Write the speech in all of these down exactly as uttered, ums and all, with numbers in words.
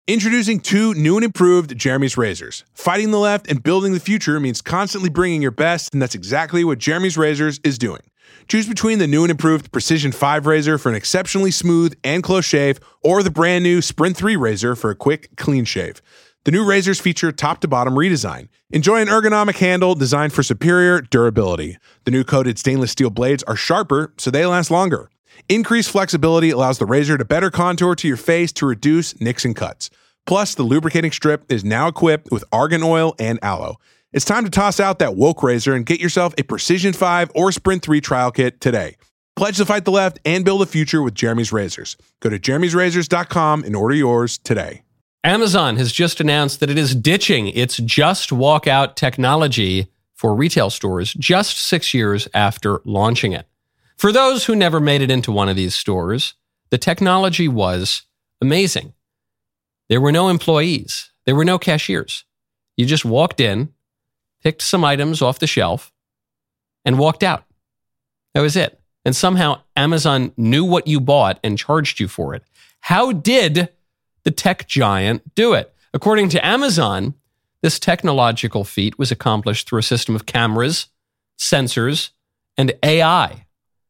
Introducing two new and improved Jeremy's razors. Fighting the left and building the future means constantly bringing your best, and that's exactly what Jeremy's Razors is doing. Choose between the new and improved Precision five razor for an exceptionally smooth and close shave, or the brand new Sprint three razor for a quick, clean shave. The new razors feature top-to-bottom redesign. Enjoy an ergonomic handle designed for superior durability. The new coated stainless steel blades are sharper, so they last longer. Increased flexibility allows the razor to better contour to your face to reduce nicks and cuts. Plus, the lubricating strip is now equipped with argan oil and aloe. It's time to toss out that woke razor and get yourself a Precision five or Sprint three trial kit today. Pledge to fight the left and build a future with Jeremy's Razors. Go to jeremy's razors dot com and order yours today. Amazon has just announced that it is ditching its Just Walk Out technology for retail stores just six years after launching it. For those who never made it into one of these stores, the technology was amazing. There were no employees. There were no cashiers. You just walked in, picked some items off the shelf, and walked out. That was it. And somehow Amazon knew what you bought and charged you for it. How did the tech giant do it? According to Amazon, this technological feat was accomplished through a system of cameras, sensors, and A I.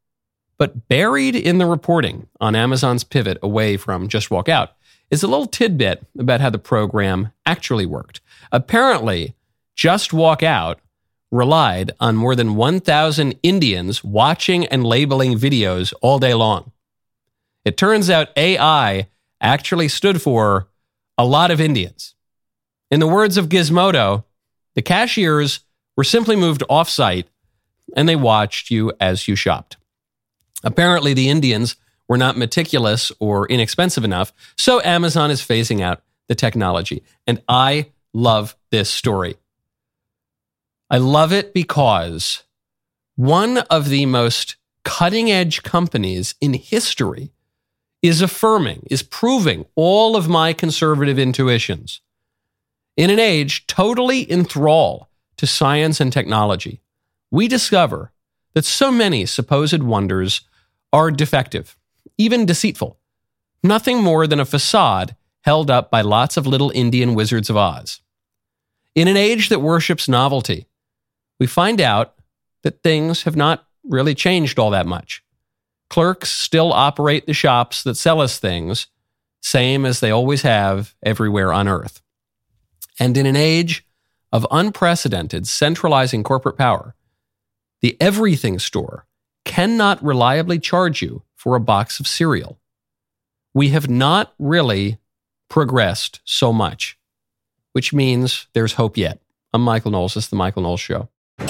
But buried in the reporting on Amazon's pivot away from Just Walk Out is a little tidbit about how the program actually worked. Apparently, Just Walk Out relied on more than one thousand Indians watching and labeling videos all day long. It turns out A I actually stood for a lot of Indians. In the words of Gizmodo, the cashiers were simply moved off-site and they watched you as you shopped. Apparently, the Indians were not meticulous or inexpensive enough, so Amazon is phasing out the technology. And I love this story. I love it because one of the most cutting-edge companies in history is affirming, is proving all of my conservative intuitions. In an age totally enthralled to science and technology, we discover that so many supposed wonders are defective, even deceitful, nothing more than a facade held up by lots of little Indian wizards of Oz. In an age that worships novelty, we find out that things have not really changed all that much. Clerks still operate the shops that sell us things, same as they always have everywhere on Earth. And in an age of unprecedented centralizing corporate power, the everything store cannot reliably charge you for a box of cereal. We have not really progressed so much, which means there's hope yet. I'm Michael Knowles. This is The Michael Knowles Show.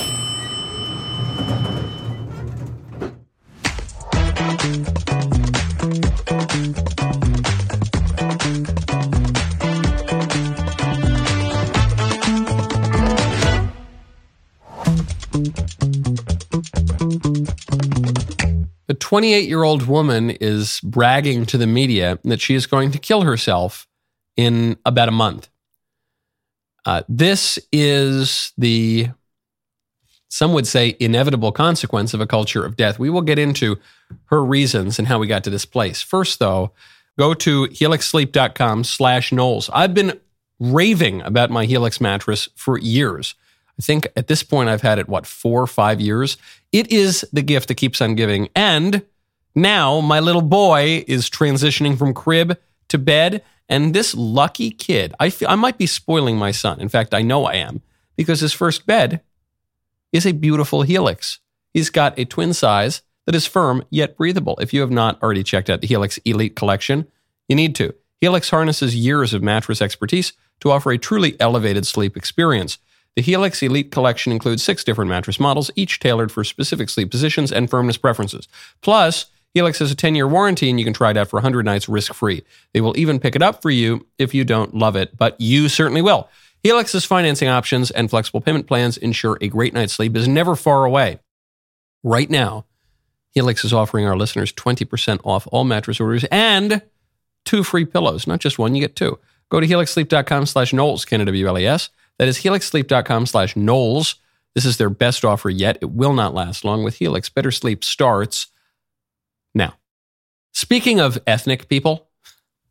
A twenty-eight-year-old woman is bragging to the media that she is going to kill herself in about a month. Uh, this is the, some would say, inevitable consequence of a culture of death. We will get into her reasons and how we got to this place. First, though, go to helix sleep dot com slash Knowles. I've been raving about my Helix mattress for years. I think at this point I've had it, what, four or five years? It is the gift that keeps on giving. And now my little boy is transitioning from crib to bed. And this lucky kid, I feel, I might be spoiling my son. In fact, I know I am, because his first bed is a beautiful Helix. He's got a twin size that is firm yet breathable. If you have not already checked out the Helix Elite Collection, you need to. Helix harnesses years of mattress expertise to offer a truly elevated sleep experience. The Helix Elite Collection includes six different mattress models, each tailored for specific sleep positions and firmness preferences. Plus, Helix has a ten-year warranty, and you can try it out for one hundred nights risk-free. They will even pick it up for you if you don't love it, but you certainly will. Helix's financing options and flexible payment plans ensure a great night's sleep is never far away. Right now, Helix is offering our listeners twenty percent off all mattress orders and two free pillows. Not just one, you get two. Go to helix sleep dot com slash Knowles, K N W L E S. That is helix sleep dot com slash Knowles. This is their best offer yet. It will not last long. With Helix, better sleep starts now. Speaking of ethnic people,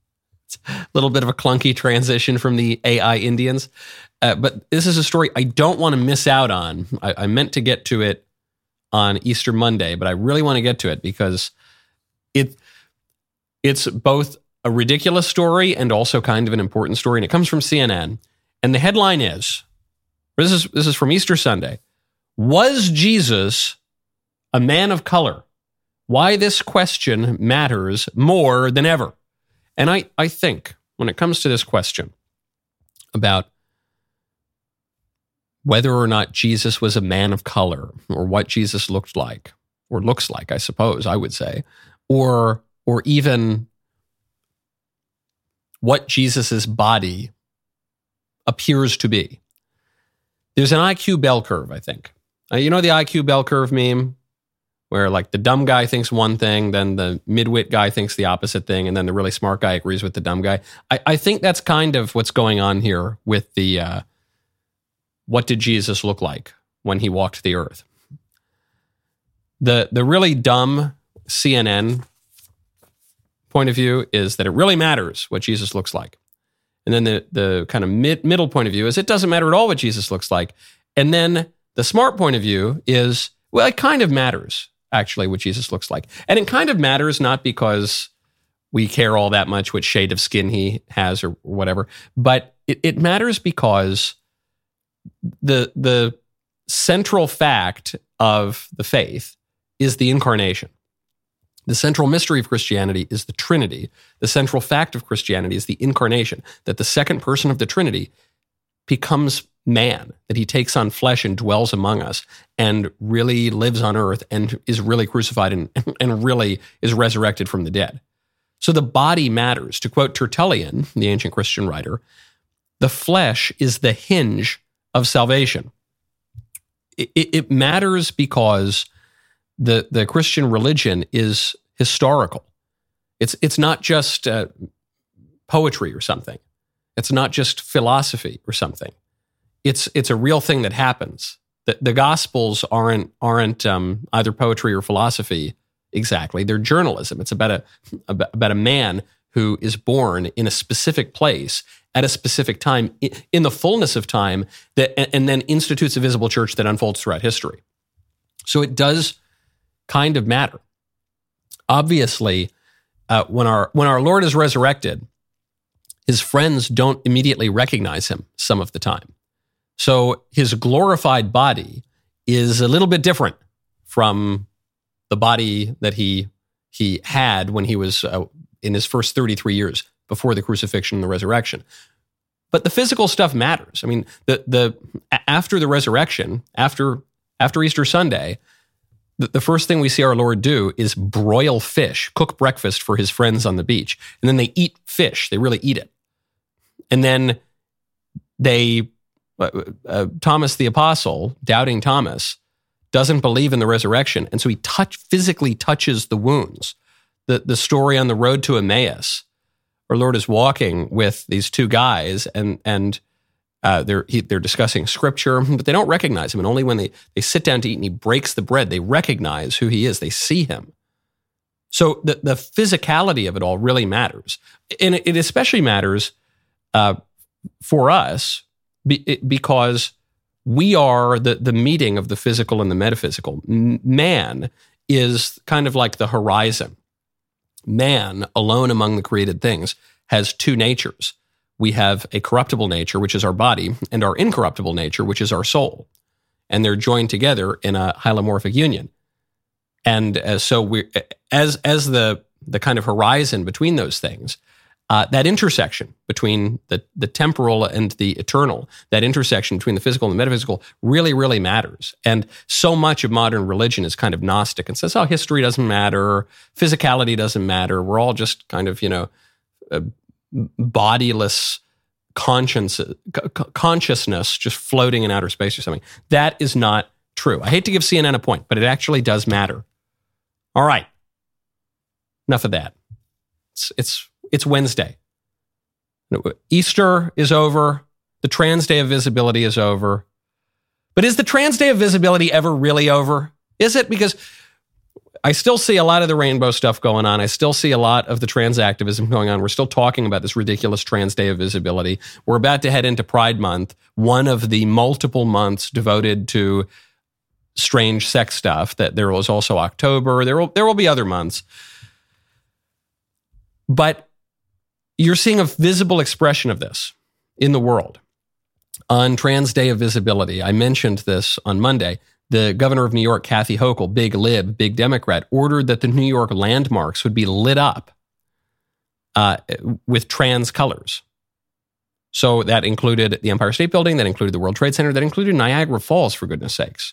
It's a little bit of a clunky transition from the A I Indians. Uh, but this is a story I don't want to miss out on. I, I meant to get to it on Easter Monday, but I really want to get to it because it it's both a ridiculous story and also kind of an important story. And it comes from C N N. And the headline is, this is, this is from Easter Sunday, "Was Jesus a man of color? Why this question matters more than ever." And I, I think when it comes to this question about whether or not Jesus was a man of color, or what Jesus looked like, or looks like, I suppose I would say, or or even what Jesus's body appears to be. There's an I Q bell curve, I think. Uh, you know the I Q bell curve meme? Where like the dumb guy thinks one thing, then the midwit guy thinks the opposite thing, and then the really smart guy agrees with the dumb guy. I, I think that's kind of what's going on here with the uh, what did Jesus look like when he walked the earth? The the really dumb C N N point of view is that it really matters what Jesus looks like. And then the, the kind of mid, middle point of view is it doesn't matter at all what Jesus looks like. And then the smart point of view is, well, it kind of matters, actually, what Jesus looks like. And it kind of matters not because we care all that much what shade of skin he has or whatever, but it, it matters because the the central fact of the faith is the incarnation. The central mystery of Christianity is the Trinity. The central fact of Christianity is the incarnation, that the second person of the Trinity becomes man, that he takes on flesh and dwells among us and really lives on earth and is really crucified and, and really is resurrected from the dead. So the body matters. To quote Tertullian, the ancient Christian writer, the flesh is the hinge of salvation. It, it, it matters because the, the Christian religion is historical. It's, it's not just uh, poetry or something. It's not just philosophy or something. It's it's a real thing that happens. The, the Gospels aren't aren't um, either poetry or philosophy exactly. They're journalism. It's about a about a man who is born in a specific place at a specific time, in the fullness of time, that and then institutes a visible church that unfolds throughout history. So it does kind of matter. Obviously, uh, when our when our Lord is resurrected, his friends don't immediately recognize him some of the time. So his glorified body is a little bit different from the body that he he had when he was uh, in his first thirty-three years before the crucifixion and the resurrection. But the physical stuff matters. I mean, the the after the resurrection, after after Easter Sunday, the, the first thing we see our Lord do is broil fish, cook breakfast for his friends on the beach, and then they eat fish. They really eat it, and then they. Uh, uh, Thomas the Apostle, doubting Thomas, doesn't believe in the resurrection, and so he touch physically touches the wounds. The the story on the road to Emmaus, our Lord is walking with these two guys, and and uh, they're he, they're discussing scripture, but they don't recognize him. And only when they they sit down to eat and he breaks the bread, they recognize who he is. They see him. So the the physicality of it all really matters, and it, it especially matters uh, for us. Be, because we are the, the meeting of the physical and the metaphysical. Man is kind of like the horizon. Man, alone among the created things, has two natures. We have a corruptible nature, which is our body, and our incorruptible nature, which is our soul. And they're joined together in a hylomorphic union. And uh, so we, as as the the kind of horizon between those things, Uh, that intersection between the, the temporal and the eternal, that intersection between the physical and the metaphysical really, really matters. And so much of modern religion is kind of Gnostic and says, oh, history doesn't matter, physicality doesn't matter. We're all just kind of, you know, uh, bodiless conscience, c- consciousness just floating in outer space or something. That is not true. I hate to give C N N a point, but it actually does matter. All right. Enough of that. It's, it's, It's Wednesday. Easter is over. The Trans Day of Visibility is over. But is the Trans Day of Visibility ever really over? Is it? Because I still see a lot of the rainbow stuff going on. I still see a lot of the trans activism going on. We're still talking about this ridiculous Trans Day of Visibility. We're about to head into Pride Month, one of the multiple months devoted to strange sex stuff. That there was also October. There will there will be other months. But you're seeing a visible expression of this in the world. On Trans Day of Visibility, I mentioned this on Monday. The governor of New York, Kathy Hochul, big lib, big Democrat, ordered that the New York landmarks would be lit up uh, with trans colors. So that included the Empire State Building, that included the World Trade Center, that included Niagara Falls, for goodness sakes.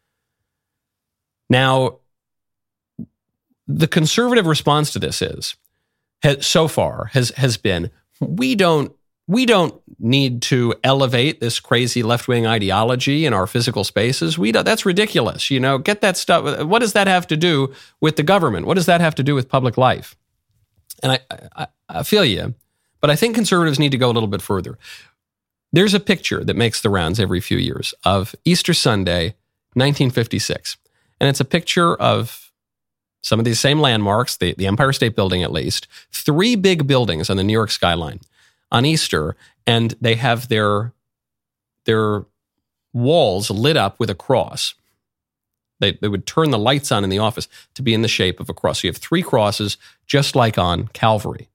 Now, the conservative response to this is, has, so far, has has been, we don't We don't need to elevate this crazy left-wing ideology in our physical spaces. We don't, that's ridiculous. You know, get that stuff. What does that have to do with the government? What does that have to do with public life? And I, I, I feel you, but I think conservatives need to go a little bit further. There's a picture that makes the rounds every few years of Easter Sunday, nineteen fifty-six. And it's a picture of some of these same landmarks, the, the Empire State Building at least, three big buildings on the New York skyline on Easter, and they have their, their walls lit up with a cross. They, they would turn the lights on in the office to be in the shape of a cross. So you have three crosses, just like on Calvary.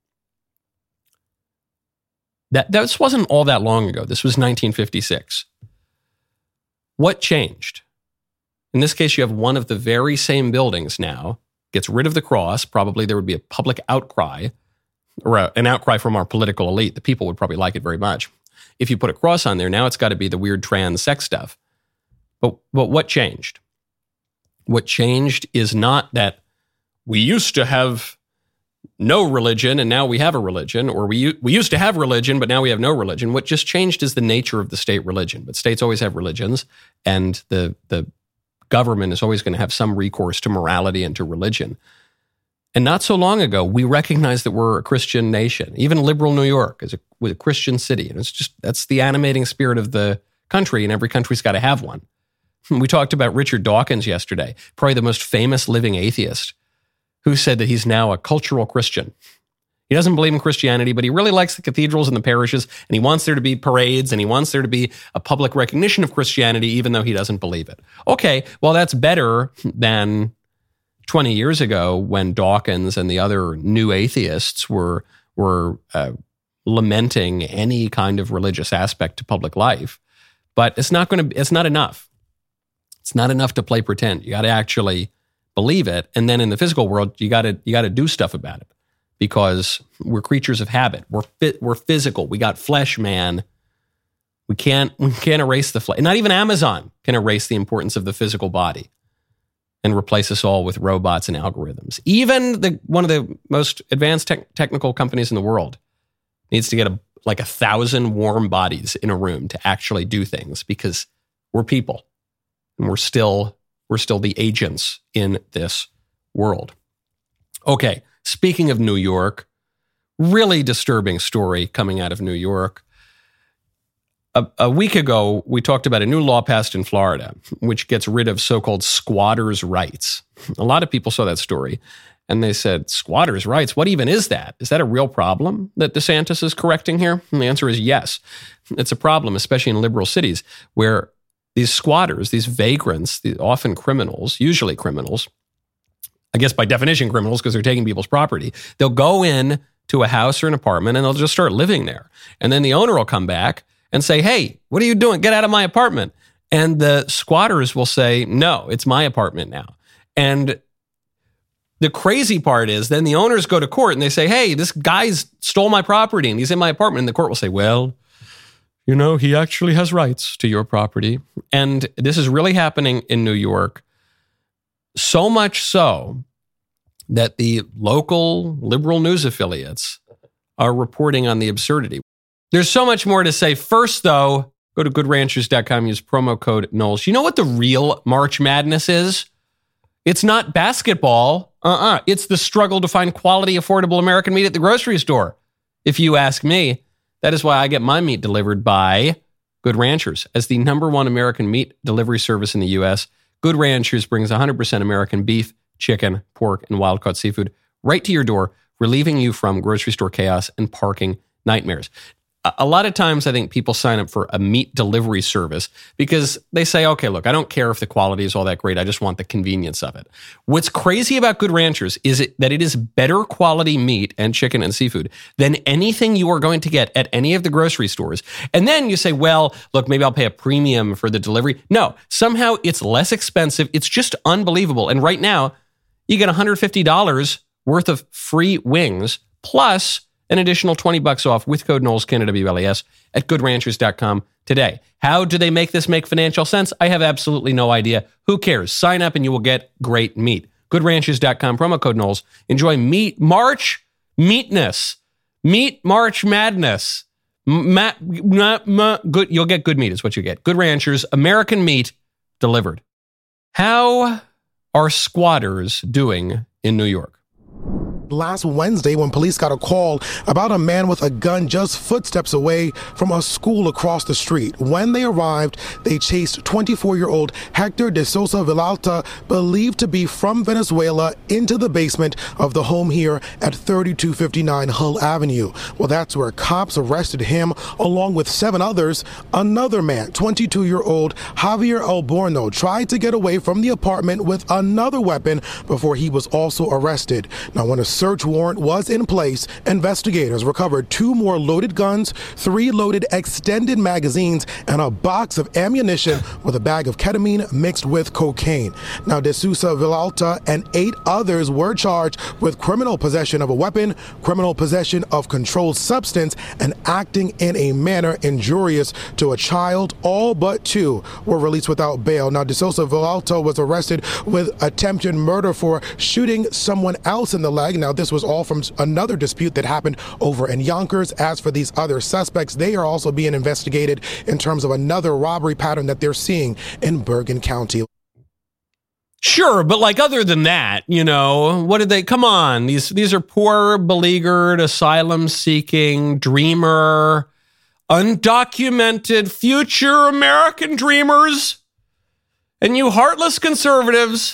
That, this wasn't all that long ago. This was nineteen fifty-six. What changed? In this case, you have one of the very same buildings now, gets rid of the cross. Probably there would be a public outcry, or a, an outcry from our political elite. The people would probably like it very much. If you put a cross on there, now it's got to be the weird trans sex stuff. But, but what changed? What changed is not that we used to have no religion and now we have a religion, or we we used to have religion but now we have no religion. What just changed is the nature of the state religion. But states always have religions, and the the government is always going to have some recourse to morality and to religion. And not so long ago, we recognized that we're a Christian nation. Even liberal New York is a, was a Christian city. And it's just, that's the animating spirit of the country, and every country's got to have one. We talked about Richard Dawkins yesterday, probably the most famous living atheist, who said that he's now a cultural Christian. He doesn't believe in Christianity, but he really likes the cathedrals and the parishes, and he wants there to be parades, and he wants there to be a public recognition of Christianity, even though he doesn't believe it. Okay, well, that's better than twenty years ago when Dawkins and the other new atheists were, were uh, lamenting any kind of religious aspect to public life. But it's not going to, it's not enough. It's not enough to play pretend. You got to actually believe it. And then in the physical world, you got to, you got to do stuff about it, because we're creatures of habit. We're fit, we're physical. We got flesh, man. We can't, we can't erase the flesh. Not even Amazon can erase the importance of the physical body and replace us all with robots and algorithms. Even the one of the most advanced te- technical companies in the world needs to get a, like a thousand warm bodies in a room to actually do things, because we're people and we're still we're still the agents in this world. Okay, speaking of New York, really disturbing story coming out of New York. A, a week ago, we talked about a new law passed in Florida, which gets rid of so-called squatters' rights. A lot of people saw that story, and they said, squatters' rights? What even is that? Is that a real problem that DeSantis is correcting here? And the answer is yes. It's a problem, especially in liberal cities, where these squatters, these vagrants, these often criminals, usually criminals, I guess by definition criminals because they're taking people's property, they'll go in to a house or an apartment and they'll just start living there. And then the owner will come back and say, hey, what are you doing? Get out of my apartment. And the squatters will say, no, it's my apartment now. And the crazy part is then the owners go to court and they say, hey, this guy's stole my property and he's in my apartment. And the court will say, well, you know, he actually has rights to your property. And this is really happening in New York. So much so that the local liberal news affiliates are reporting on the absurdity. There's so much more to say. First, though, go to good ranchers dot com, use promo code Knowles. You know what the real March Madness is? It's not basketball. Uh-uh. It's the struggle to find quality, affordable American meat at the grocery store. If you ask me, that is why I get my meat delivered by Good Ranchers. As the number one American meat delivery service in the U S, Good Ranchers brings one hundred percent American beef, chicken, pork, and wild-caught seafood right to your door, relieving you from grocery store chaos and parking nightmares. A lot of times I think people sign up for a meat delivery service because they say, okay, look, I don't care if the quality is all that great. I just want the convenience of it. What's crazy about Good Ranchers is it, that it is better quality meat and chicken and seafood than anything you are going to get at any of the grocery stores. And then you say, well, look, maybe I'll pay a premium for the delivery. No, somehow it's less expensive. It's just unbelievable. And right now you get one hundred fifty dollars worth of free wings plus an additional twenty bucks off with code Knowles, K N O W L E S, at good ranchers dot com today. How do they make this make financial sense? I have absolutely no idea. Who cares? Sign up and you will get great meat. good ranchers dot com, promo code Knowles. Enjoy meat, March meatness. Meat March madness. Ma, ma, ma, good, you'll get good meat is what you get. Good Ranchers, American meat delivered. How are squatters doing in New York? Last Wednesday when police got a call about a man with a gun just footsteps away from a school across the street. When they arrived, they chased twenty-four-year-old Hector de Sosa Villalta, believed to be from Venezuela, into the basement of the home here at thirty-two fifty-nine Hull Avenue. Well, that's where cops arrested him along with seven others. Another man, twenty-two-year-old Javier Alborno, tried to get away from the apartment with another weapon before he was also arrested. Now, when a search warrant was in place, investigators recovered two more loaded guns, three loaded extended magazines, and a box of ammunition with a bag of ketamine mixed with cocaine. Now, De Sousa Villalta and eight others were charged with criminal possession of a weapon, criminal possession of controlled substance, and acting in a manner injurious to a child. All but two were released without bail. Now, De Sousa Villalta was arrested with attempted murder for shooting someone else in the leg. Now, this was all from another dispute that happened over in Yonkers. As for these other suspects, they are also being investigated in terms of another robbery pattern that they're seeing in Bergen County. Sure, but like other than that, you know, what did they, come on, these these are poor, beleaguered, asylum-seeking, dreamer, undocumented, future American dreamers. And you heartless conservatives,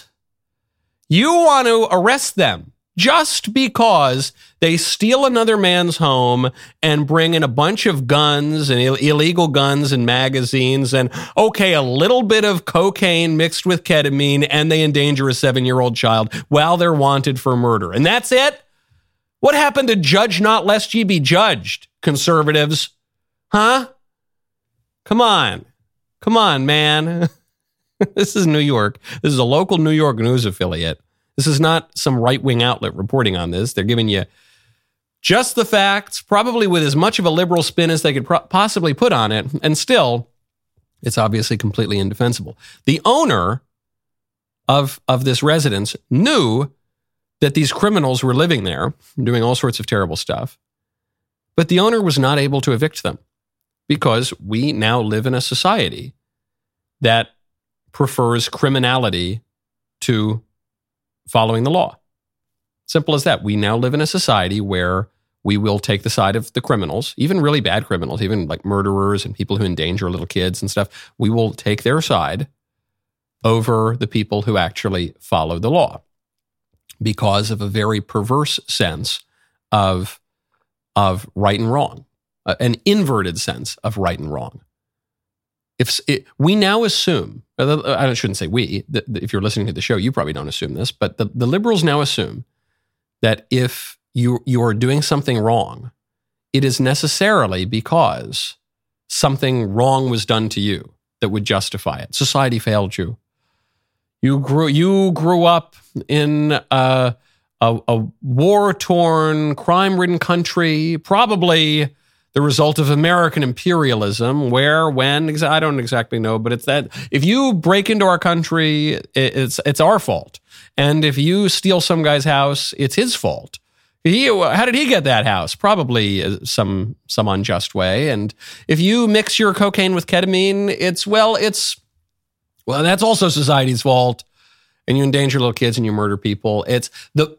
you want to arrest them just because they steal another man's home and bring in a bunch of guns and Ill- illegal guns and magazines and, okay, a little bit of cocaine mixed with ketamine, and they endanger a seven-year-old child while they're wanted for murder. And that's it? What happened to judge not lest ye be judged, conservatives? Huh? Come on. Come on, man. This is New York. This is a local New York news affiliate. This is not some right-wing outlet reporting on this. They're giving you just the facts, probably with as much of a liberal spin as they could pro- possibly put on it. And still, it's obviously completely indefensible. The owner of, of this residence knew that these criminals were living there, doing all sorts of terrible stuff. But the owner was not able to evict them because we now live in a society that prefers criminality to following the law. Simple as that. We now live in a society where we will take the side of the criminals, even really bad criminals, even like murderers and people who endanger little kids and stuff. We will take their side over the people who actually follow the law because of a very perverse sense of, of right and wrong, uh, an inverted sense of right and wrong. If it, we now assume, I shouldn't say we, that if you're listening to the show, you probably don't assume this, but the, the liberals now assume that if you, you are doing something wrong, it is necessarily because something wrong was done to you that would justify it. Society failed you. You grew, you grew up in a, a, a war-torn, crime-ridden country, probably the result of American imperialism, where, when, I don't exactly know, but it's that if you break into our country, it's it's our fault. And if you steal some guy's house, it's his fault. He, how did he get that house? Probably some some unjust way. And if you mix your cocaine with ketamine, it's, well, it's, well, that's also society's fault. And you endanger little kids and you murder people. It's the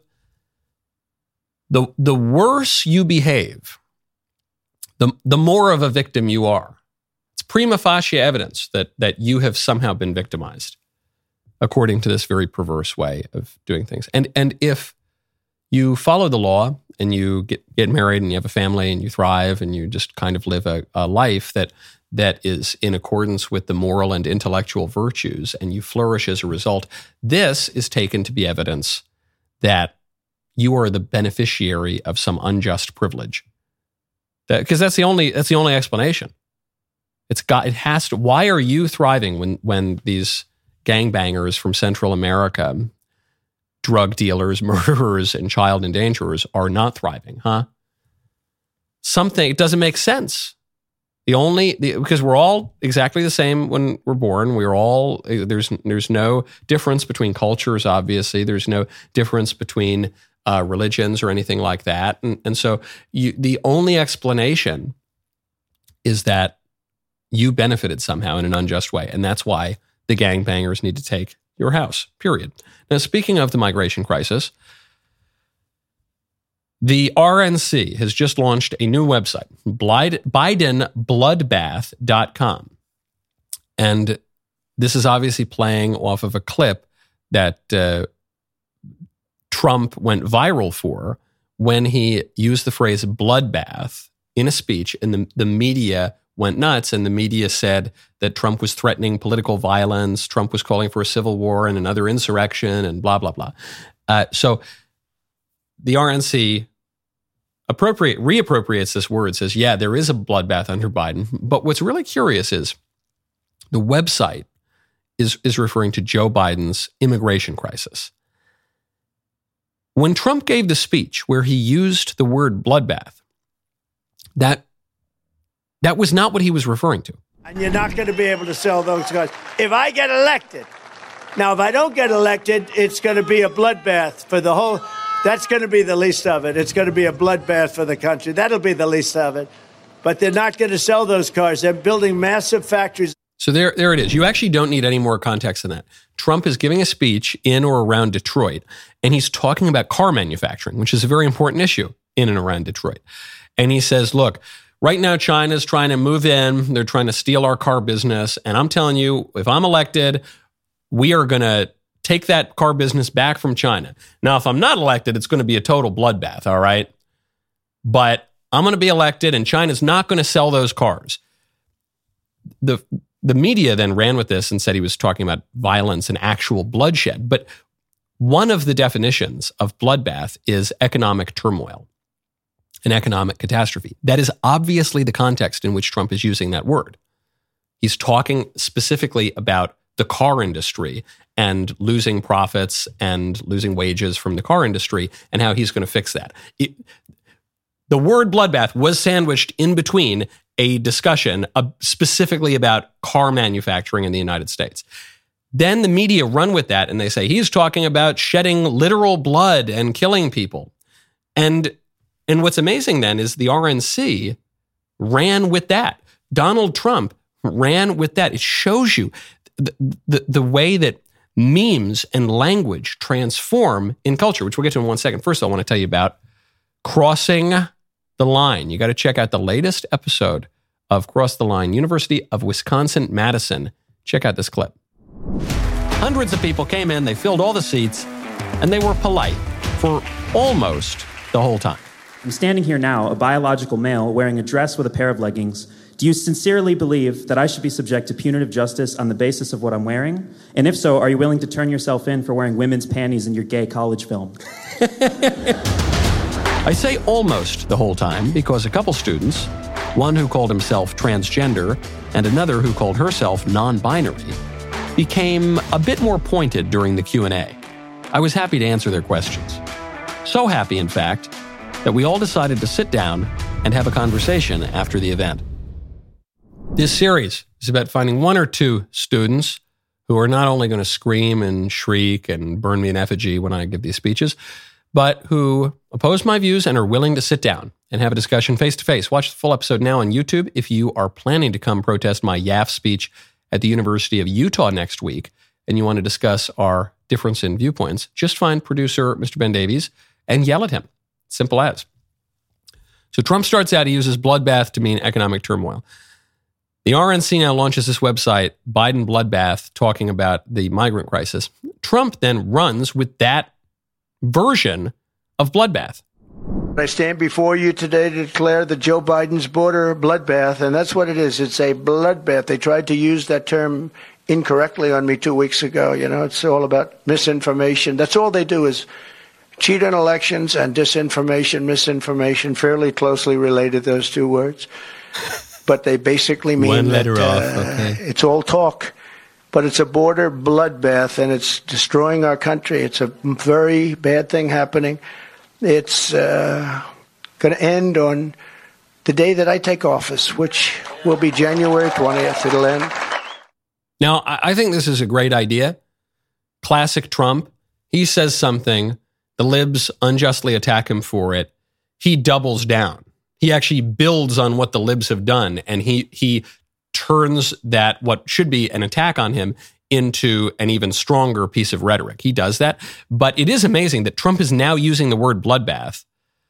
the the worse you behave, The, the more of a victim you are. It's prima facie evidence that, that you have somehow been victimized. according to this very perverse way of doing things. And and if you follow the law and you get, get married and you have a family and you thrive and you just kind of live a, a life that that is in accordance with the moral and intellectual virtues, and you flourish as a result, this is taken to be evidence that you are the beneficiary of some unjust privilege. Because that, that's the only that's the only explanation. It's got it has to. Why are you thriving when when these gangbangers from Central America, drug dealers, murderers, and child endangerers are not thriving? Huh? Something it doesn't make sense. The only the, because we're all exactly the same when we're born. We're all there's there's no difference between cultures. Obviously, there's no difference between uh, religions or anything like that. And and so you, the only explanation is that you benefited somehow in an unjust way, and that's why the gangbangers need to take your house. Period. Now, speaking of the migration crisis, the R N C has just launched a new website, Biden Bloodbath dot com. And this is obviously playing off of a clip that uh, Trump went viral for when he used the phrase bloodbath in a speech, and the, the media went nuts, and the media said that Trump was threatening political violence, Trump was calling for a civil war and another insurrection, and blah, blah, blah. Uh, so the R N C appropriate reappropriates this word, says, yeah, there is a bloodbath under Biden. But what's really curious is the website is, is referring to Joe Biden's immigration crisis. When Trump gave the speech where he used the word bloodbath, that, that was not what he was referring to. And you're not going to be able to sell those cars. If I get elected, now if I don't get elected, it's going to be a bloodbath for the whole... That's going to be the least of it. It's going to be a bloodbath for the country. That'll be the least of it. But they're not going to sell those cars. They're building massive factories. So there, there it is. You actually don't need any more context than that. Trump is giving a speech in or around Detroit, and he's talking about car manufacturing, which is a very important issue in and around Detroit. And he says, look, right now China's trying to move in. They're trying to steal our car business. And I'm telling you, if I'm elected, we are going to take that car business back from China. Now, if I'm not elected, it's going to be a total bloodbath, all right? But I'm going to be elected, and China's not going to sell those cars. The, the media then ran with this and said he was talking about violence and actual bloodshed. But one of the definitions of bloodbath is economic turmoil, an economic catastrophe. That is obviously the context in which Trump is using that word. He's talking specifically about the car industry and losing profits and losing wages from the car industry and how he's going to fix that. It, the word bloodbath was sandwiched in between a discussion uh, specifically about car manufacturing in the United States. Then the media run with that and they say, he's talking about shedding literal blood and killing people. And, and what's amazing then is the R N C ran with that. Donald Trump ran with that. It shows you The, the, the way that memes and language transform in culture, which we'll get to in one second. First, I want to tell you about Crossing the Line. You got to check out the latest episode of Cross the Line, University of Wisconsin-Madison. Check out this clip. Hundreds of people came in, they filled all the seats, and they were polite for almost the whole time. I'm standing here now, a biological male wearing a dress with a pair of leggings. Do you sincerely believe that I should be subject to punitive justice on the basis of what I'm wearing? And if so, are you willing to turn yourself in for wearing women's panties in your gay college film? I say almost the whole time because a couple students, one who called himself transgender and another who called herself non-binary, became a bit more pointed during the Q and A. I was happy to answer their questions. So happy, in fact, that we all decided to sit down and have a conversation after the event. This series is about finding one or two students who are not only going to scream and shriek and burn me in effigy when I give these speeches, but who oppose my views and are willing to sit down and have a discussion face-to-face. Watch the full episode now on YouTube. If you are planning to come protest my Y A F speech at the University of Utah next week and you want to discuss our difference in viewpoints, just find producer Mister Ben Davies and yell at him. Simple as. So Trump starts out, he uses bloodbath to mean economic turmoil. The R N C now launches this website, Biden Bloodbath, talking about the migrant crisis. Trump then runs with that version of Bloodbath. I stand before you today to declare the Joe Biden's border bloodbath, and that's what it is. It's a bloodbath. They tried to use that term incorrectly on me two weeks ago. You know, it's all about misinformation. That's all they do is cheat on elections and disinformation, misinformation, fairly closely related, those two words. But they basically mean One letter that, off, uh, okay. It's all talk. But it's a border bloodbath, and it's destroying our country. It's a very bad thing happening. It's uh, going to end on the day that I take office, which will be January twentieth. It'll end. Now, I think this is a great idea. Classic Trump. He says something. The libs unjustly attack him for it. He doubles down. He actually builds on what the libs have done, and he he turns that, what should be an attack on him, into an even stronger piece of rhetoric. He does that. But it is amazing that Trump is now using the word bloodbath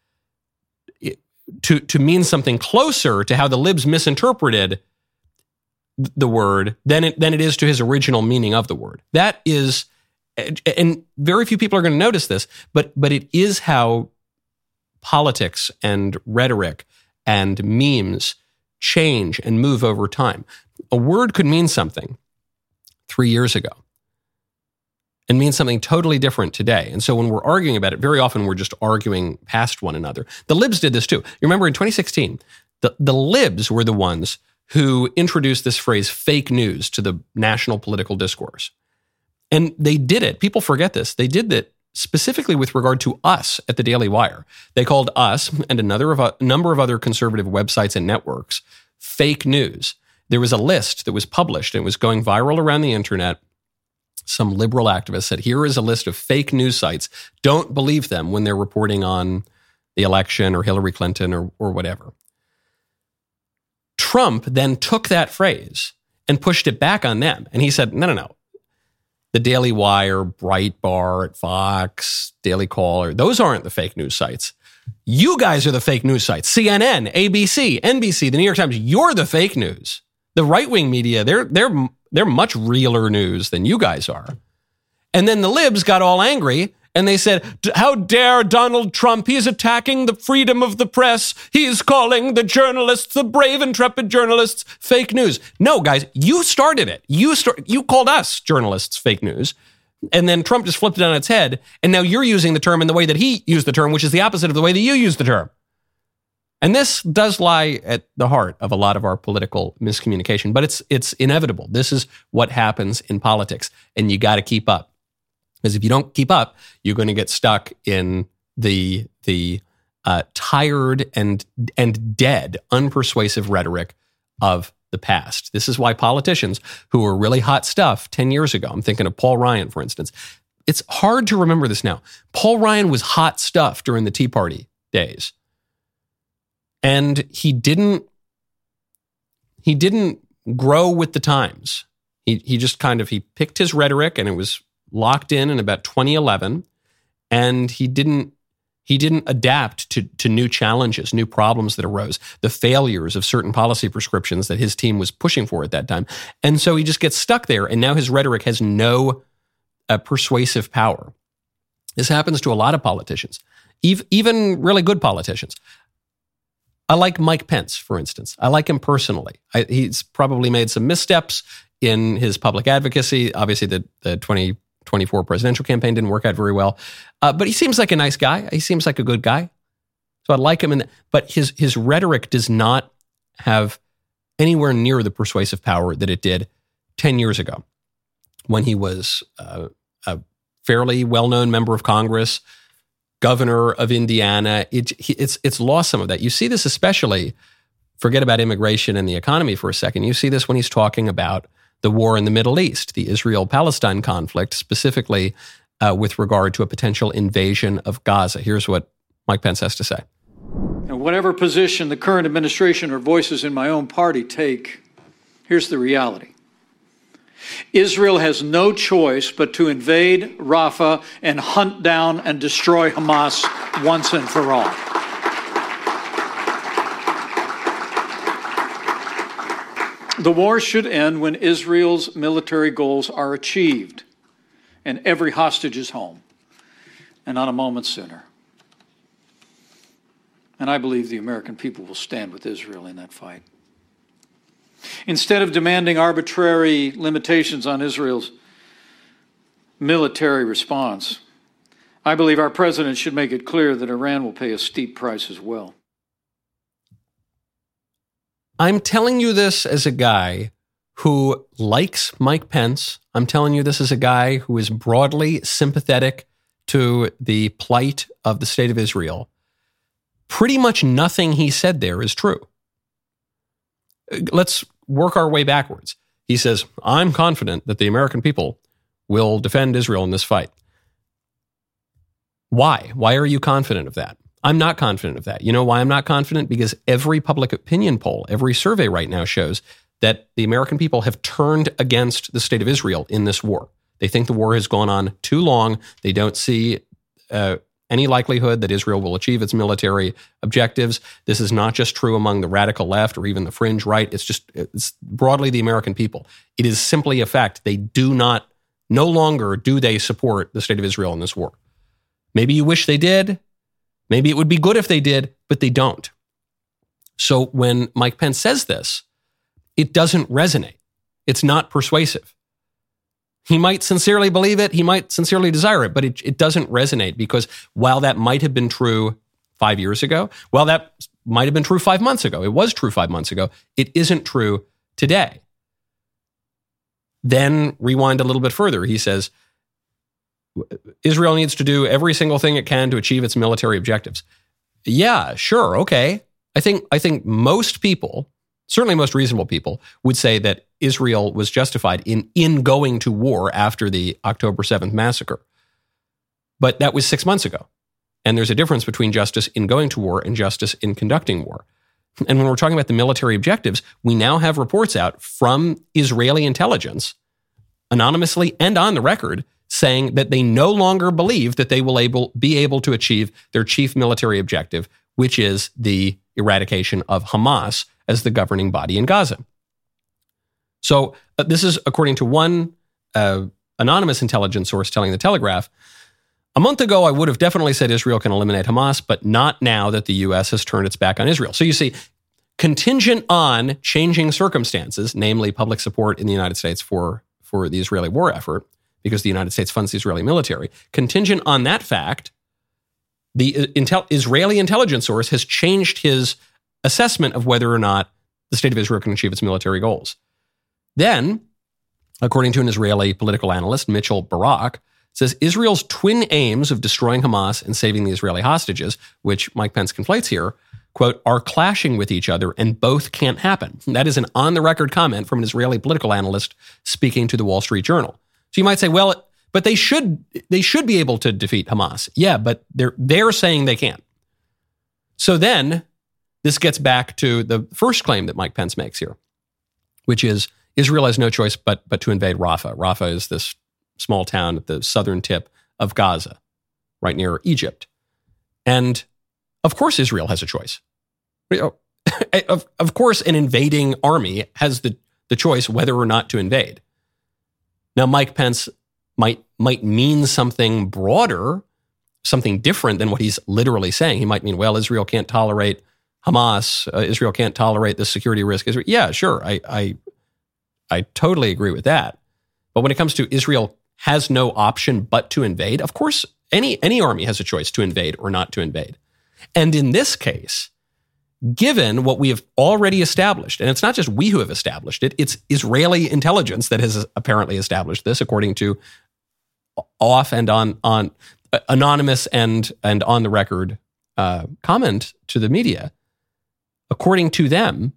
to, to mean something closer to how the libs misinterpreted the word than it, than it is to his original meaning of the word. That is, and very few people are going to notice this, but but it is how politics and rhetoric and memes change and move over time. A word could mean something three years ago and mean something totally different today. And so when we're arguing about it, very often we're just arguing past one another. The libs did this too. You remember in twenty sixteen, the, the libs were the ones who introduced this phrase fake news to the national political discourse. And they did it. People forget this. They did that specifically with regard to us at the Daily Wire. They called us and another of a number of other conservative websites and networks fake news. There was a list that was published and it was going viral around the internet. Some liberal activists said, here is a list of fake news sites. Don't believe them when they're reporting on the election or Hillary Clinton or, or whatever. Trump then took that phrase and pushed it back on them. And he said, no, no, no. The Daily Wire, Breitbart, Fox, Daily Caller, those aren't the fake news sites. You guys are the fake news sites. C N N, A B C, N B C, the New York Times, you're the fake news. The right-wing media, they're they're they're much realer news than you guys are. And then the libs got all angry and they said, how dare Donald Trump? He's attacking the freedom of the press. He's calling the journalists, the brave, intrepid journalists, fake news. No, guys, you started it. You start, you called us journalists fake news. And then Trump just flipped it on its head. And now you're using the term in the way that he used the term, which is the opposite of the way that you use the term. And this does lie at the heart of a lot of our political miscommunication, but it's it's inevitable. This is what happens in politics, and you got to keep up. Because if you don't keep up, you're going to get stuck in the the uh, tired and and dead, unpersuasive rhetoric of the past. This is why politicians who were really hot stuff ten years ago, I'm thinking of Paul Ryan, for instance. It's hard to remember this now. Paul Ryan was hot stuff during the Tea Party days. And he didn't he didn't grow with the times. He he just kind of, he picked his rhetoric and it was locked in in about twenty eleven. And he didn't he didn't adapt to, to new challenges, new problems that arose, the failures of certain policy prescriptions that his team was pushing for at that time. And so he just gets stuck there. And now his rhetoric has no uh, persuasive power. This happens to a lot of politicians, even, even really good politicians. I like Mike Pence, for instance. I like him personally. I, he's probably made some missteps in his public advocacy. Obviously, the, the twenty twenty-four presidential campaign didn't work out very well. Uh, but he seems like a nice guy. He seems like a good guy. So I like him. In the, but his his rhetoric does not have anywhere near the persuasive power that it did ten years ago when he was uh, a fairly well-known member of Congress, governor of Indiana. It, it's it's lost some of that. You see this especially, forget about immigration and the economy for a second. You see this when he's talking about the war in the Middle East, the Israel-Palestine conflict, specifically uh, with regard to a potential invasion of Gaza. Here's what Mike Pence has to say. And whatever position the current administration or voices in my own party take, here's the reality. Israel has no choice but to invade Rafah and hunt down and destroy Hamas once and for all. The war should end when Israel's military goals are achieved and every hostage is home, and not a moment sooner. And I believe the American people will stand with Israel in that fight. Instead of demanding arbitrary limitations on Israel's military response, I believe our president should make it clear that Iran will pay a steep price as well. I'm telling you this as a guy who likes Mike Pence. I'm telling you this as a guy who is broadly sympathetic to the plight of the state of Israel. Pretty much nothing he said there is true. Let's work our way backwards. He says, I'm confident that the American people will defend Israel in this fight. Why? Why are you confident of that? I'm not confident of that. You know why I'm not confident? Because every public opinion poll, every survey right now shows that the American people have turned against the state of Israel in this war. They think the war has gone on too long. They don't see uh, any likelihood that Israel will achieve its military objectives. This is not just true among the radical left or even the fringe right. It's just it's broadly the American people. It is simply a fact. They do not, no longer do they support the state of Israel in this war. Maybe you wish they did. Maybe it would be good if they did, but they don't. So when Mike Pence says this, it doesn't resonate. It's not persuasive. He might sincerely believe it. He might sincerely desire it, but it, it doesn't resonate because while that might have been true five years ago, while that might have been true five months ago, it was true five months ago, it isn't true today. Then rewind a little bit further. He says, Israel needs to do every single thing it can to achieve its military objectives. Yeah, sure, okay. I think I think most people, certainly most reasonable people, would say that Israel was justified in, in going to war after the October seventh massacre. But that was six months ago. And there's a difference between justice in going to war and justice in conducting war. And when we're talking about the military objectives, we now have reports out from Israeli intelligence, anonymously and on the record, saying that they no longer believe that they will able, be able to achieve their chief military objective, which is the eradication of Hamas as the governing body in Gaza. So uh, this is according to one uh, anonymous intelligence source telling The Telegraph, a month ago, I would have definitely said Israel can eliminate Hamas, but not now that the U S has turned its back on Israel. So you see, contingent on changing circumstances, namely public support in the United States for, for the Israeli war effort, because the United States funds the Israeli military, contingent on that fact, the intel- Israeli intelligence source has changed his assessment of whether or not the state of Israel can achieve its military goals. Then, according to an Israeli political analyst, Mitchell Barak, says Israel's twin aims of destroying Hamas and saving the Israeli hostages, which Mike Pence conflates here, quote, are clashing with each other and both can't happen. That is an on-the-record comment from an Israeli political analyst speaking to the Wall Street Journal. So you might say, well, but they should they should be able to defeat Hamas. Yeah, but they're they're saying they can't. So then this gets back to the first claim that Mike Pence makes here, which is Israel has no choice but but to invade Rafah. Rafah is this small town at the southern tip of Gaza, right near Egypt. And of course Israel has a choice. Of, of course an invading army has the, the choice whether or not to invade. Now, Mike Pence might might mean something broader, something different than what he's literally saying. He might mean, well, Israel can't tolerate Hamas. Uh, Israel can't tolerate the security risk. Israel, yeah, sure. I, I I totally agree with that. But when it comes to Israel has no option but to invade, of course, any any army has a choice to invade or not to invade. And in this case, given what we have already established, and it's not just we who have established it, it's Israeli intelligence that has apparently established this, according to off and on, on uh, anonymous and, and on the record uh, comment to the media. According to them,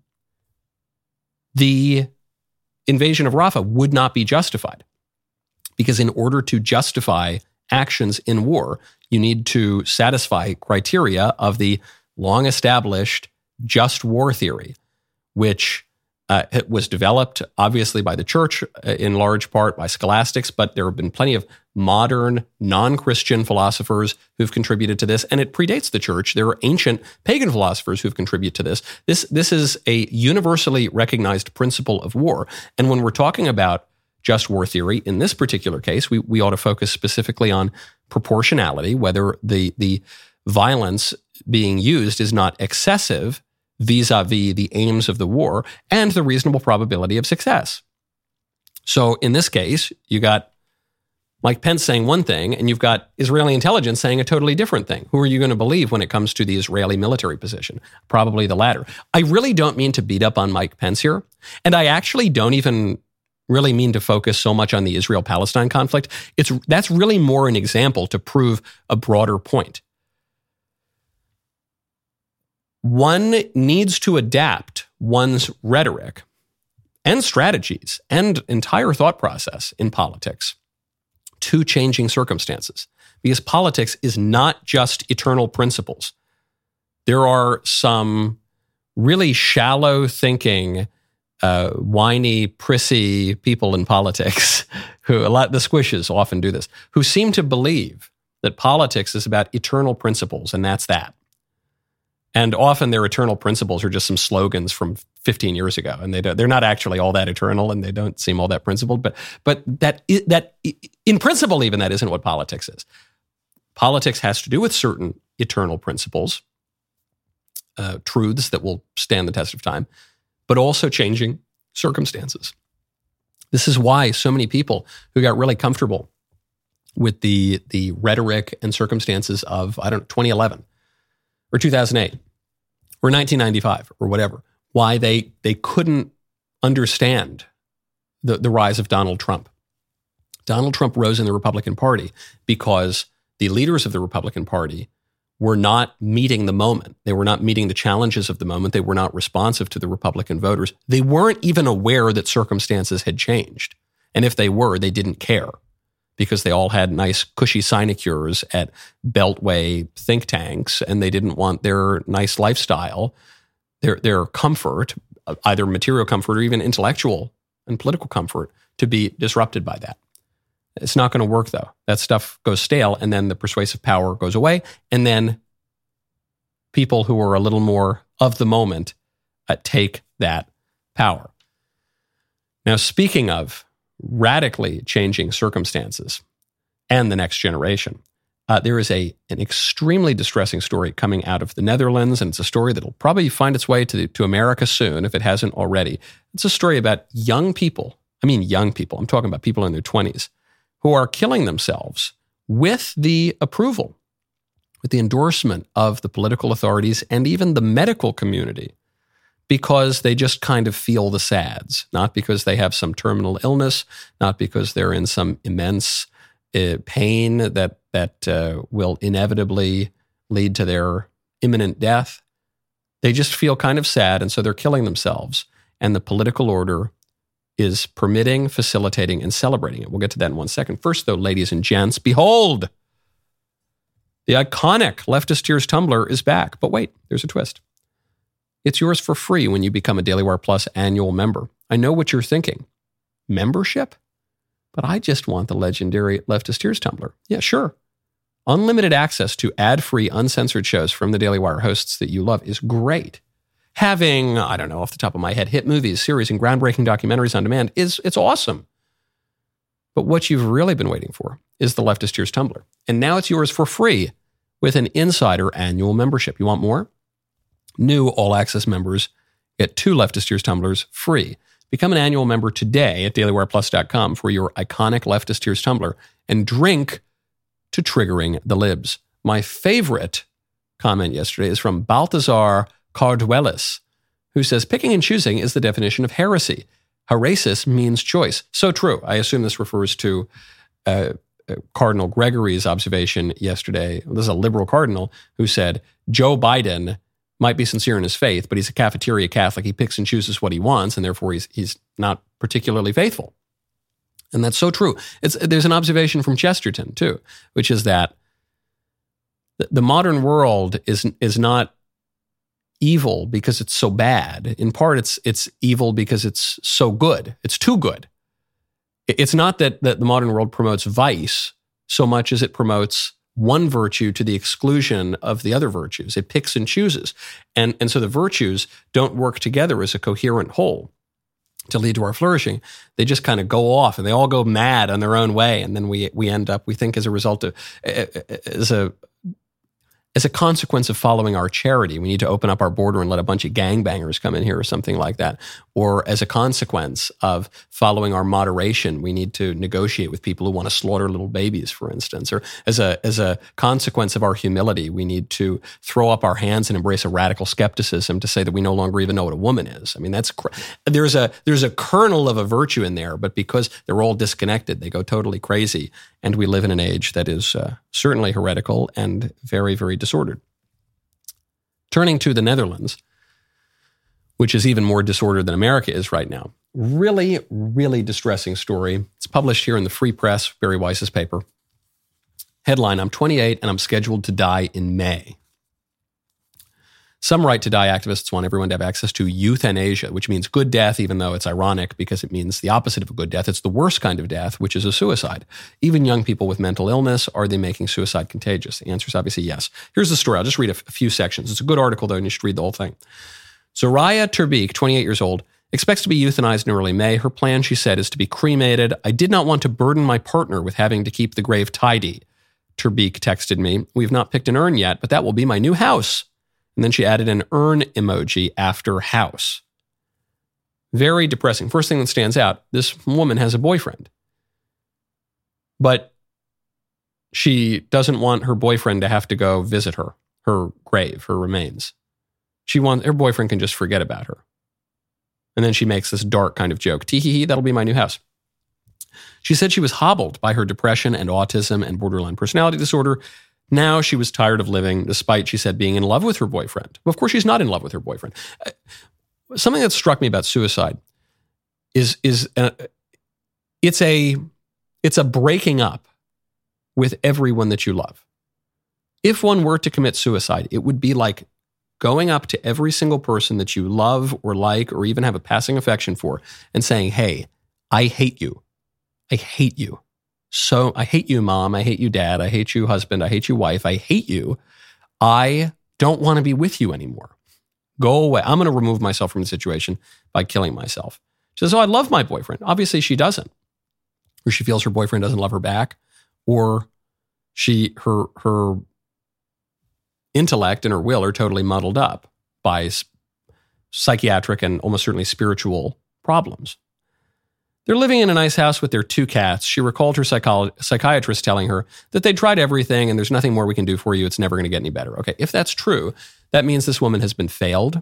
the invasion of Rafah would not be justified because in order to justify actions in war, you need to satisfy criteria of the long-established just war theory, which Uh, it was developed, obviously, by the church, uh, in large part by scholastics, but there have been plenty of modern, non-Christian philosophers who've contributed to this, and it predates the church. There are ancient pagan philosophers who've contributed to this. This, this is a universally recognized principle of war. And when we're talking about just war theory, in this particular case, we, we ought to focus specifically on proportionality, whether the, the violence being used is not excessive vis-a-vis the aims of the war, and the reasonable probability of success. So in this case, you got Mike Pence saying one thing, and you've got Israeli intelligence saying a totally different thing. Who are you going to believe when it comes to the Israeli military position? Probably the latter. I really don't mean to beat up on Mike Pence here, and I actually don't even really mean to focus so much on the Israel-Palestine conflict. It's that's really more an example to prove a broader point. One needs to adapt one's rhetoric and strategies and entire thought process in politics to changing circumstances, because politics is not just eternal principles. There are some really shallow thinking, uh, whiny, prissy people in politics who, a lot, the squishes often do this, who seem to believe that politics is about eternal principles, and that's that. And often their eternal principles are just some slogans from fifteen years ago, and they don't, they're not actually all that eternal, and they don't seem all that principled. But but that that in principle, even that isn't what politics is. Politics has to do with certain eternal principles, uh, truths that will stand the test of time, but also changing circumstances. This is why so many people who got really comfortable with the the rhetoric and circumstances of, I don't know, twenty eleven. Or two thousand eight, or nineteen ninety-five, or whatever, why they they couldn't understand the, the rise of Donald Trump. Donald Trump rose in the Republican Party because the leaders of the Republican Party were not meeting the moment. They were not meeting the challenges of the moment. They were not responsive to the Republican voters. They weren't even aware that circumstances had changed. And if they were, they didn't care, because they all had nice, cushy sinecures at Beltway think tanks, and they didn't want their nice lifestyle, their their comfort, either material comfort or even intellectual and political comfort, to be disrupted by that. It's not going to work, though. That stuff goes stale, and then the persuasive power goes away, and then people who are a little more of the moment uh, take that power. Now, speaking of radically changing circumstances and the next generation, uh, there is a an extremely distressing story coming out of the Netherlands, and it's a story that will probably find its way to, to America soon if it hasn't already. It's a story about young people, I mean young people, I'm talking about people in their twenties, who are killing themselves with the approval, with the endorsement of the political authorities and even the medical community, because they just kind of feel the sads, not because they have some terminal illness, not because they're in some immense uh, pain that that uh, will inevitably lead to their imminent death. They just feel kind of sad, and so they're killing themselves. And the political order is permitting, facilitating, and celebrating it. We'll get to that in one second. First, though, ladies and gents, behold, the iconic Leftist Tears tumbler is back. But wait, there's a twist. It's yours for free when you become a Daily Wire Plus annual member. I know what you're thinking. Membership? But I just want the legendary Leftist Tears tumbler. Yeah, sure. Unlimited access to ad-free, uncensored shows from the Daily Wire hosts that you love is great. Having, I don't know, off the top of my head, hit movies, series, and groundbreaking documentaries on demand is it's awesome. But what you've really been waiting for is the Leftist Tears tumbler. And now it's yours for free with an insider annual membership. You want more? New all-access members get two Leftist Tears tumblers free. Become an annual member today at daily wire plus dot com for your iconic Leftist Tears tumbler and drink to Triggering the Libs. My favorite comment yesterday is from Balthazar Carduelis, who says, picking and choosing is the definition of heresy. Heresis means choice. So true. I assume this refers to uh, Cardinal Gregory's observation yesterday. This is a liberal cardinal who said, Joe Biden might be sincere in his faith, but he's a cafeteria Catholic. He picks and chooses what he wants, and therefore he's he's not particularly faithful. And that's so true. It's, there's an observation from Chesterton, too, which is that the modern world is is not evil because it's so bad. In part, it's it's evil because it's so good. It's too good. It's not that, that the modern world promotes vice so much as it promotes one virtue to the exclusion of the other virtues. It picks and chooses. And, and so the virtues don't work together as a coherent whole to lead to our flourishing. They just kind of go off and they all go mad on their own way. And then we we end up, we think as a result of, as a as a consequence of following our charity, we need to open up our border and let a bunch of gangbangers come in here or something like that. Or as a consequence of following our moderation, we need to negotiate with people who want to slaughter little babies, for instance. Or as a as a consequence of our humility, we need to throw up our hands and embrace a radical skepticism to say that we no longer even know what a woman is. I mean, that's cr- there's a there's a kernel of a virtue in there, but because they're all disconnected, they go totally crazy. And we live in an age that is uh, certainly heretical and very, very disordered. Turning to the Netherlands, which is even more disordered than America is right now. Really, really distressing story. It's published here in the Free Press, Barry Weiss's paper. Headline, I'm twenty-eight and I'm scheduled to die in May. Some right-to-die activists want everyone to have access to euthanasia, which means good death, even though it's ironic because it means the opposite of a good death. It's the worst kind of death, which is a suicide. Even young people with mental illness, are they making suicide contagious? The answer is obviously yes. Here's the story. I'll just read a, f- a few sections. It's a good article, though, and you should read the whole thing. Zoraya Terbeek, twenty-eight years old, expects to be euthanized in early May. Her plan, she said, is to be cremated. I did not want to burden my partner with having to keep the grave tidy. Terbeek texted me, we've not picked an urn yet, but that will be my new house. And then she added an urn emoji after house. Very depressing. First thing that stands out, this woman has a boyfriend. But she doesn't want her boyfriend to have to go visit her, her grave, her remains. She wants, her boyfriend can just forget about her. And then she makes this dark kind of joke. Tee-hee-hee, that'll be my new house. She said she was hobbled by her depression and autism and borderline personality disorder. Now she was tired of living, despite, she said, being in love with her boyfriend. Well, of course, she's not in love with her boyfriend. Something that struck me about suicide is is uh, it's a it's a breaking up with everyone that you love. If one were to commit suicide, it would be like going up to every single person that you love or like or even have a passing affection for and saying, "Hey, I hate you. I hate you. So I hate you, mom. I hate you, dad. I hate you, husband. I hate you, wife. I hate you. I don't want to be with you anymore. Go away. I'm going to remove myself from the situation by killing myself." She says, oh, I love my boyfriend. Obviously, she doesn't. Or she feels her boyfriend doesn't love her back. Or she, her, her intellect and her will are totally muddled up by psychiatric and almost certainly spiritual problems. They're living in a nice house with their two cats. She recalled her psycholo- psychiatrist telling her that they tried everything and there's nothing more we can do for you. It's never going to get any better. Okay, if that's true, that means this woman has been failed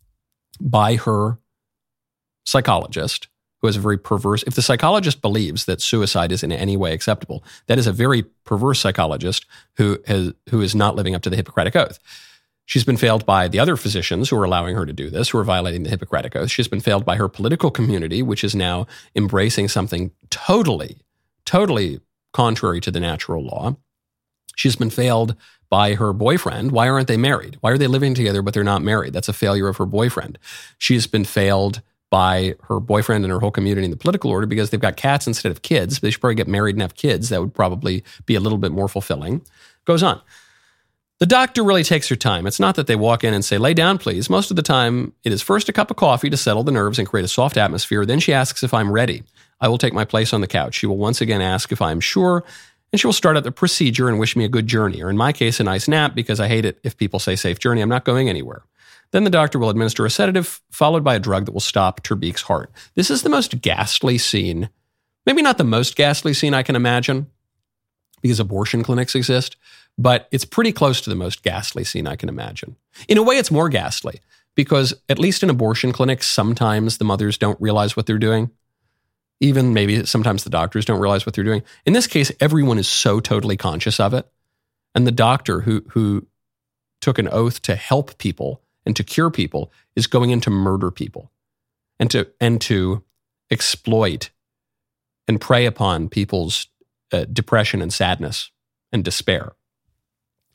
by her psychologist, who is a very perverse. If the psychologist believes that suicide is in any way acceptable, that is a very perverse psychologist who has who is not living up to the Hippocratic Oath. She's been failed by the other physicians who are allowing her to do this, who are violating the Hippocratic Oath. She's been failed by her political community, which is now embracing something totally, totally contrary to the natural law. She's been failed by her boyfriend. Why aren't they married? Why are they living together, but they're not married? That's a failure of her boyfriend. She's been failed by her boyfriend and her whole community in the political order because they've got cats instead of kids. They should probably get married and have kids. That would probably be a little bit more fulfilling. Goes on. The doctor really takes her time. It's not that they walk in and say, lay down, please. Most of the time, it is first a cup of coffee to settle the nerves and create a soft atmosphere. Then she asks if I'm ready. I will take my place on the couch. She will once again ask if I'm sure, and she will start out the procedure and wish me a good journey, or in my case, a nice nap, because I hate it if people say safe journey. I'm not going anywhere. Then the doctor will administer a sedative, followed by a drug that will stop Terbeek's heart. This is the most ghastly scene, maybe not the most ghastly scene I can imagine, because abortion clinics exist, but it's pretty close to the most ghastly scene I can imagine. In a way, it's more ghastly, because at least in abortion clinics, sometimes the mothers don't realize what they're doing. Even maybe sometimes the doctors don't realize what they're doing. In this case, everyone is so totally conscious of it. And the doctor who, who took an oath to help people and to cure people is going in to murder people and to, and to exploit and prey upon people's uh, depression and sadness and despair.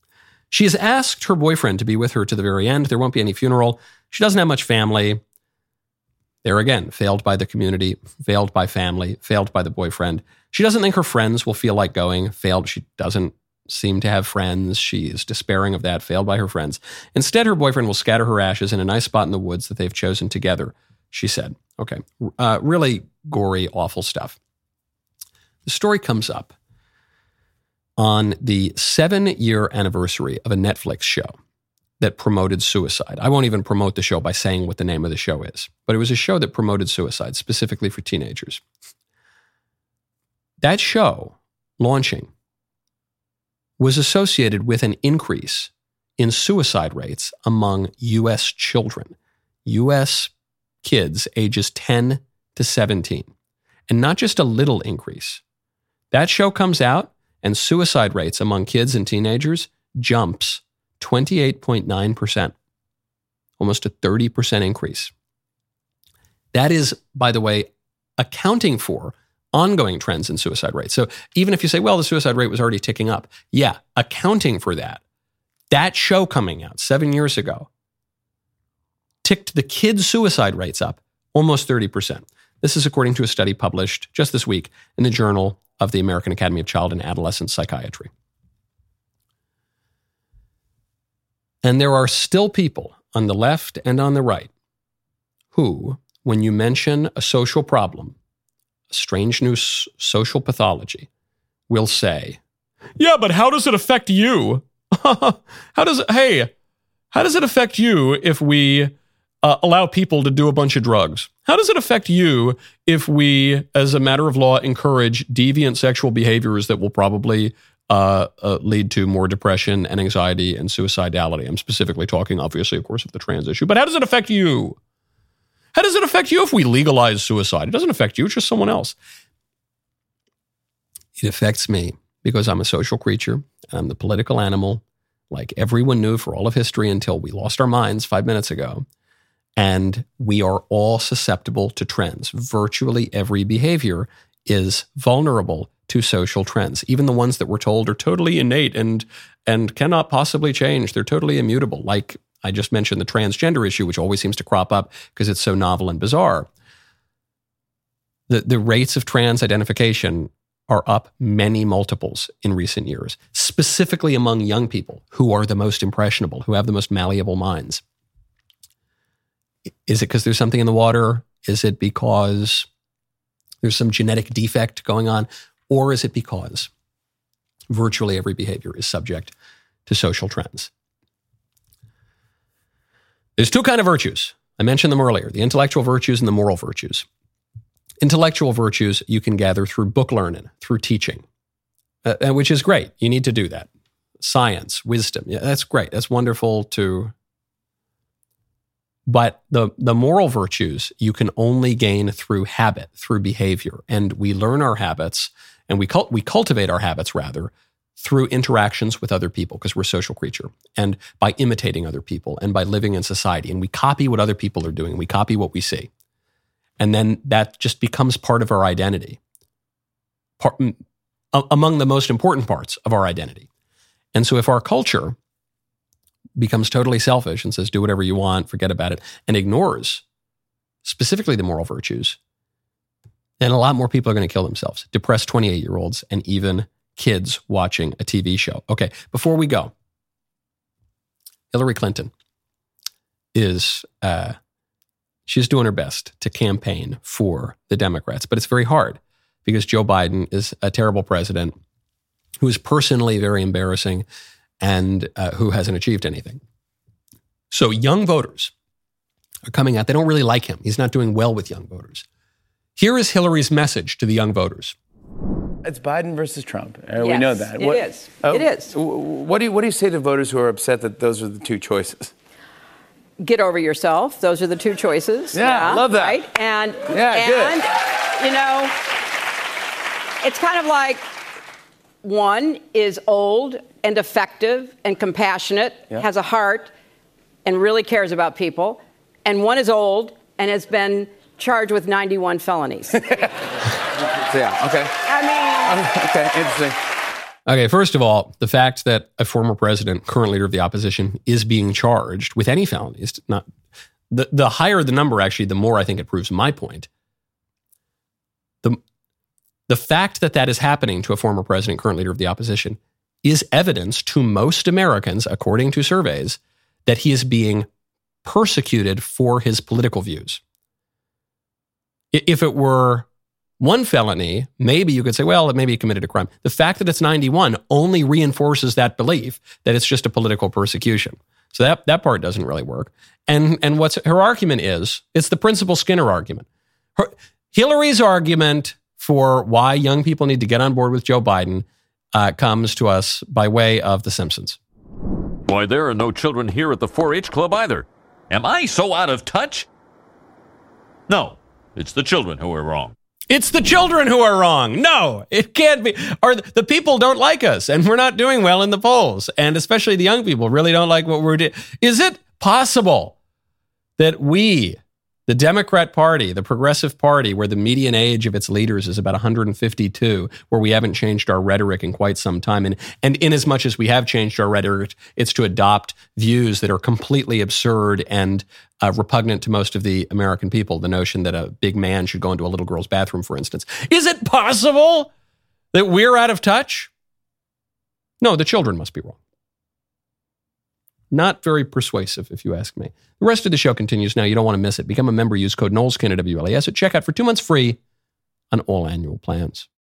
She has asked her boyfriend to be with her to the very end. There won't be any funeral. She doesn't have much family. There again, failed by the community, failed by family, failed by the boyfriend. She doesn't think her friends will feel like going. Failed. She doesn't seem to have friends. She is despairing of that, failed by her friends. Instead, her boyfriend will scatter her ashes in a nice spot in the woods that they've chosen together, she said. Okay, uh, really gory, awful stuff. The story comes up on the seven-year anniversary of a Netflix show that promoted suicide. I won't even promote the show by saying what the name of the show is, but it was a show that promoted suicide specifically for teenagers. That show, launching, was associated with an increase in suicide rates among U S children, U S kids ages ten to seventeen, and not just a little increase. That show comes out, and suicide rates among kids and teenagers jumps twenty-eight point nine percent, almost a thirty percent increase. That is, by the way, accounting for ongoing trends in suicide rates. So even if you say, well, the suicide rate was already ticking up, yeah, accounting for that, that show coming out seven years ago ticked the kids' suicide rates up almost thirty percent. This is according to a study published just this week in the Journal of the American Academy of Child and Adolescent Psychiatry. And there are still people on the left and on the right who, when you mention a social problem, a strange new s- social pathology, will say, yeah, but how does it affect you? how does it, hey, how does it affect you if we uh, allow people to do a bunch of drugs? How does it affect you if we, as a matter of law, encourage deviant sexual behaviors that will probably uh, uh, lead to more depression and anxiety and suicidality? I'm specifically talking, obviously, of course, of the trans issue. But how does it affect you? How does it affect you if we legalize suicide? It doesn't affect you. It's just someone else. It affects me because I'm a social creature and I'm the political animal, like everyone knew for all of history until we lost our minds five minutes ago. And we are all susceptible to trends. Virtually every behavior is vulnerable to social trends. Even the ones that we're told are totally innate and, and cannot possibly change. They're totally immutable. Like I just mentioned the transgender issue, which always seems to crop up because it's so novel and bizarre. The, the rates of trans identification are up many multiples in recent years, specifically among young people who are the most impressionable, who have the most malleable minds. Is it because there's something in the water? Is it because there's some genetic defect going on? Or is it because virtually every behavior is subject to social trends? There's two kinds of virtues. I mentioned them earlier, the intellectual virtues and the moral virtues. Intellectual virtues you can gather through book learning, through teaching, uh, which is great. You need to do that. Science, wisdom, yeah, that's great. That's wonderful to... But the, the moral virtues you can only gain through habit, through behavior. And we learn our habits, and we cult, we cultivate our habits, rather, through interactions with other people, because we're a social creature, and by imitating other people, and by living in society. And we copy what other people are doing. We copy what we see. And then that just becomes part of our identity, part, among the most important parts of our identity. And so if our culture becomes totally selfish and says, do whatever you want, forget about it, and ignores specifically the moral virtues, then a lot more people are going to kill themselves. Depressed twenty-eight-year-olds and even kids watching a T V show. Okay, before we go, Hillary Clinton is, uh, she's doing her best to campaign for the Democrats, but it's very hard because Joe Biden is a terrible president who is personally very embarrassing and uh, who hasn't achieved anything. So young voters are coming out. They don't really like him. He's not doing well with young voters. Here is Hillary's message to the young voters. It's Biden versus Trump. Uh, yes, we know that. It what, is. Oh, it is. What do you What do you say to voters who are upset that those are the two choices? Get over yourself. Those are the two choices. Yeah, I love that. Right? And yeah, and good. you know, it's kind of like one is old and effective and compassionate, yeah. has a heart, and really cares about people, and one is old and has been charged with ninety-one felonies. Yeah. Okay. I mean. Okay. Interesting. Okay, first of all, the fact that a former president, current leader of the opposition, is being charged with any felonies, not the, the higher the number, actually, the more I think it proves my point. The, the fact that that is happening to a former president, current leader of the opposition, is evidence to most Americans, according to surveys, that he is being persecuted for his political views. If it were one felony, maybe you could say, well, maybe he committed a crime. The fact that it's ninety-one only reinforces that belief that it's just a political persecution. So that, that part doesn't really work. And, and what's her argument is, it's the Principal Skinner argument. Her, Hillary's argument for why young people need to get on board with Joe Biden uh, comes to us by way of The Simpsons. Why, there are no children here at the four H Club either. Am I so out of touch? No, it's the children who are wrong. It's the children who are wrong. No, it can't be. Or the people don't like us, and we're not doing well in the polls. And especially the young people really don't like what we're doing. Is it possible that we, the Democrat Party, the Progressive Party, where the median age of its leaders is about one hundred fifty-two, where we haven't changed our rhetoric in quite some time, and, and in as much as we have changed our rhetoric, it's to adopt views that are completely absurd and uh, repugnant to most of the American people, the notion that a big man should go into a little girl's bathroom, for instance. Is it possible that we're out of touch? No, the children must be wrong. Not very persuasive, if you ask me. The rest of the show continues now. You don't want to miss it. Become a member. Use code NOLESKIN at W L A S at checkout for two months free on all annual plans.